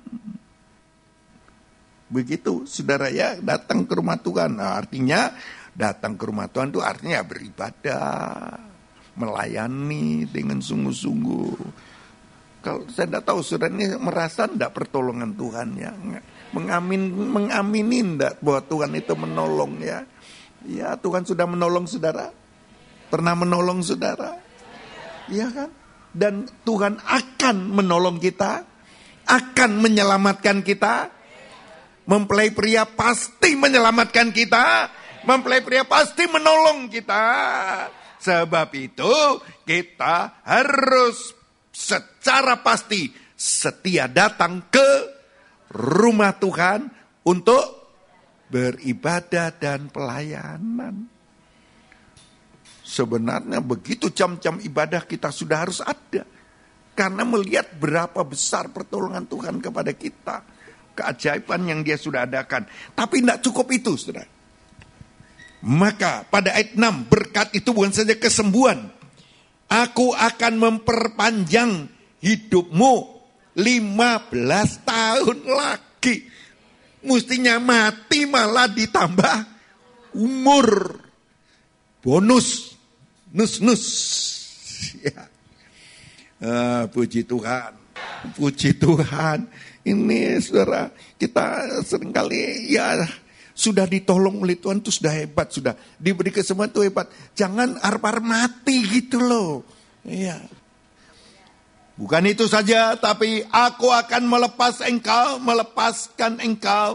Begitu saudara ya, datang ke rumah Tuhan. Nah, artinya datang ke rumah Tuhan itu artinya beribadah, melayani dengan sungguh-sungguh. Kalau saya tidak tahu saudara ini merasa tidak pertolongan Tuhan ya. Mengamin, mengaminin enggak bahwa Tuhan itu menolong ya. Ya, Tuhan sudah menolong saudara. Pernah menolong saudara. Iya kan? Dan Tuhan akan menolong kita, akan menyelamatkan kita. Mempelai pria pasti menyelamatkan kita, mempelai pria pasti menolong kita. Sebab itu kita harus secara pasti setia datang ke rumah Tuhan untuk beribadah dan pelayanan. Sebenarnya begitu jam-jam ibadah kita sudah harus ada. Karena melihat berapa besar pertolongan Tuhan kepada kita. Keajaiban yang dia sudah adakan. Tapi tidak cukup itu, saudara. Maka pada ayat enam, berkat itu bukan saja kesembuhan. Aku akan memperpanjang hidupmu lima belas tahun lagi. Mestinya mati malah ditambah umur. Bonus. Nus-nus. Ya. Ah, puji Tuhan. Puji Tuhan. Ini saudara, kita seringkali ya sudah ditolong oleh Tuhan itu sudah hebat. Sudah diberi kesembuhan itu hebat. Jangan arpar mati gitu loh. Iya. Bukan itu saja, tapi aku akan melepas engkau, melepaskan engkau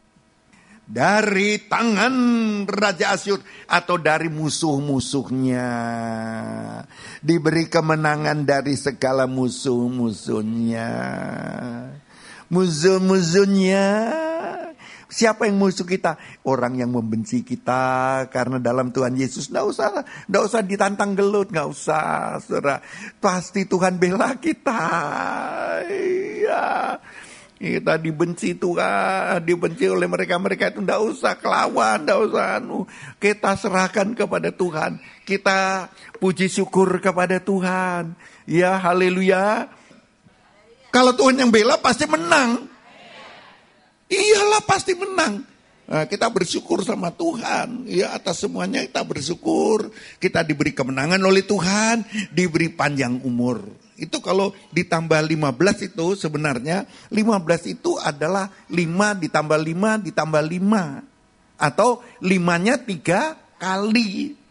dari tangan Raja Asyur atau dari musuh-musuhnya. Diberi kemenangan dari segala musuh-musuhnya. Musuh-musuhnya. Siapa yang musuh kita? Orang yang membenci kita. Karena dalam Tuhan Yesus Tidak usah Tidak usah ditantang gelut. Tidak usah saudara. Pasti Tuhan bela kita. Iya. Kita dibenci Tuhan, dibenci oleh mereka-mereka itu tidak usah kelawan, tidak usah anu. Kita serahkan kepada Tuhan. Kita puji syukur kepada Tuhan. Ya, haleluya. Kalau Tuhan yang bela pasti menang. Iyalah pasti menang. Nah, kita bersyukur sama Tuhan. Ya, atas semuanya kita bersyukur. Kita diberi kemenangan oleh Tuhan, diberi panjang umur. Itu kalau ditambah lima belas itu sebenarnya lima belas itu adalah lima ditambah lima ditambah lima. Atau limanya tiga kali.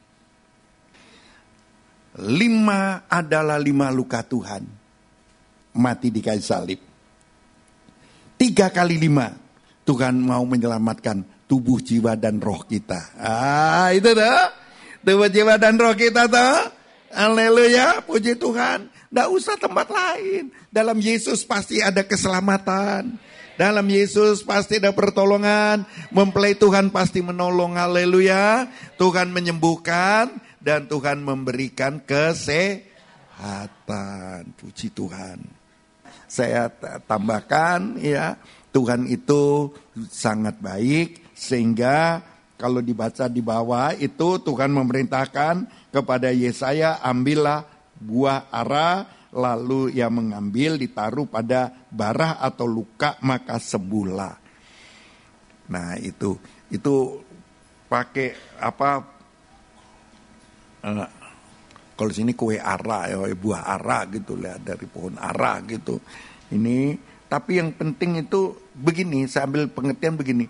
Lima adalah lima luka Tuhan. Mati di kayu salib. Tiga kali lima. Tuhan mau menyelamatkan tubuh, jiwa, dan roh kita. Ah, itu dah. Tubuh, jiwa, dan roh kita dah. Haleluya, puji Tuhan. Tidak usah tempat lain. Dalam Yesus pasti ada keselamatan. Dalam Yesus pasti ada pertolongan. Mempelai Tuhan pasti menolong. Haleluya. Tuhan menyembuhkan. Dan Tuhan memberikan kesehatan. Puji Tuhan. Saya tambahkan ya. Tuhan itu sangat baik. Sehingga kalau dibaca di bawah itu Tuhan memerintahkan kepada Yesaya, ambillah buah ara, lalu ia mengambil ditaruh pada barah atau luka, maka sembuhlah. Nah itu itu pakai apa? Uh, kalau sini kue ara, ya, buah ara gitu lah, dari pohon ara gitu. Ini tapi yang penting itu begini, saya ambil pengertian begini.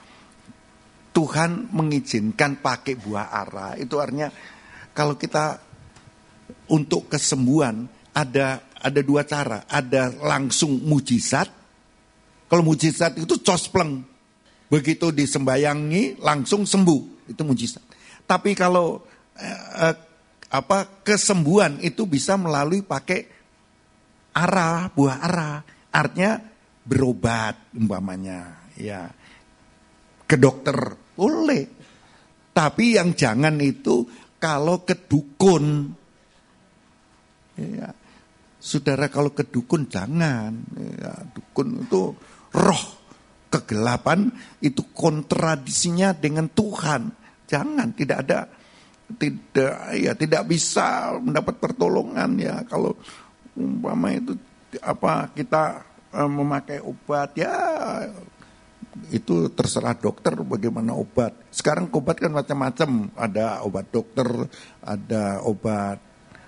Tuhan mengizinkan pakai buah ara, itu artinya kalau kita untuk kesembuhan ada ada dua cara, ada langsung mujizat. Kalau mujizat itu cospleng, begitu disembayangi langsung sembuh, itu mujizat. Tapi kalau eh, apa kesembuhan itu bisa melalui pakai ara, buah ara, artinya berobat umpamanya, ya ke dokter boleh. Tapi yang jangan itu kalau ke dukun. Ya, saudara kalau ke dukun jangan. Ya, dukun itu roh kegelapan, itu kontradisinya dengan Tuhan. Jangan, tidak ada, tidak ya tidak bisa mendapat pertolongan ya kalau umpama itu apa kita eh, memakai obat ya. Itu terserah dokter bagaimana obat. Sekarang obat kan macam-macam. Ada obat dokter, ada obat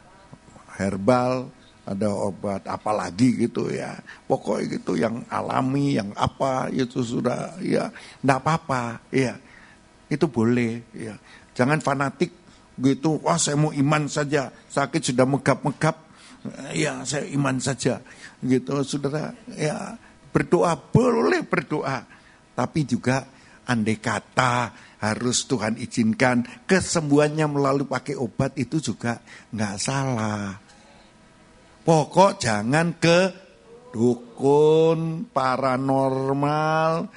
herbal, ada obat apa lagi gitu ya. Pokoknya gitu yang alami, yang apa itu sudah ya enggak apa-apa ya. Itu boleh ya. Jangan fanatik gitu. Wah, saya mau iman saja. Sakit sudah megap-megap. Ya, saya iman saja. Gitu, Saudara. Ya, berdoa boleh berdoa. Tapi juga andai kata harus Tuhan izinkan kesembuhannya melalui pakai obat itu juga enggak salah. Pokok jangan ke dukun, paranormal.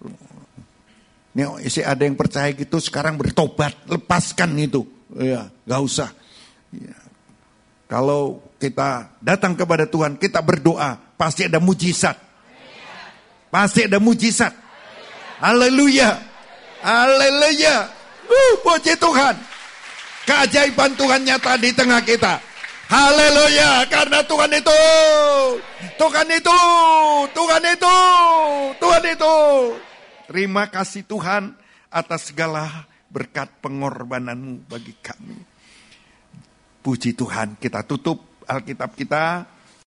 Nih, ada yang percaya gitu sekarang bertobat, lepaskan itu. Ya, enggak usah. Ya. Kalau kita datang kepada Tuhan, kita berdoa, pasti ada mujizat. Pasti ada mujizat. Haleluya. Haleluya. Uh, puji Tuhan. Keajaiban Tuhan nyata di tengah kita. Haleluya, karena Tuhan itu, Tuhan itu, Tuhan itu, Tuhan itu. Terima kasih Tuhan atas segala berkat pengorbananmu bagi kami. Puji Tuhan, kita tutup Alkitab kita